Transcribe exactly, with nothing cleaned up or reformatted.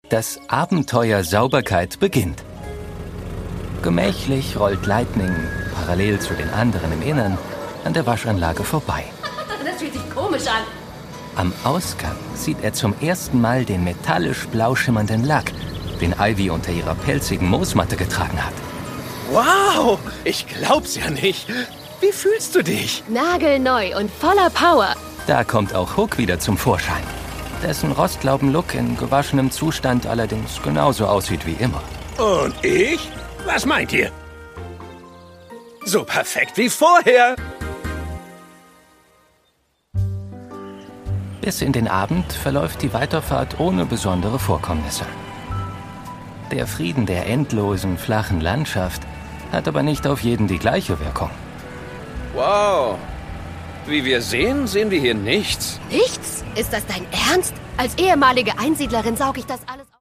Das Abenteuer Sauberkeit beginnt. Gemächlich rollt Lightning, parallel zu den anderen im Innern, an der Waschanlage vorbei. Das fühlt sich komisch an. Am Ausgang sieht er zum ersten Mal den metallisch blau schimmernden Lack, den Ivy unter ihrer pelzigen Moosmatte getragen hat. Wow, ich glaub's ja nicht. Wie fühlst du dich? Nagelneu und voller Power. Da kommt auch Hook wieder zum Vorschein, dessen Rostlauben-Look in gewaschenem Zustand allerdings genauso aussieht wie immer. Und ich? Was meint ihr? So perfekt wie vorher. Bis in den Abend verläuft die Weiterfahrt ohne besondere Vorkommnisse. Der Frieden der endlosen, flachen Landschaft hat aber nicht auf jeden die gleiche Wirkung. Wow. Wie wir sehen, sehen wir hier nichts. Nichts? Ist das dein Ernst? Als ehemalige Einsiedlerin sauge ich das alles auf.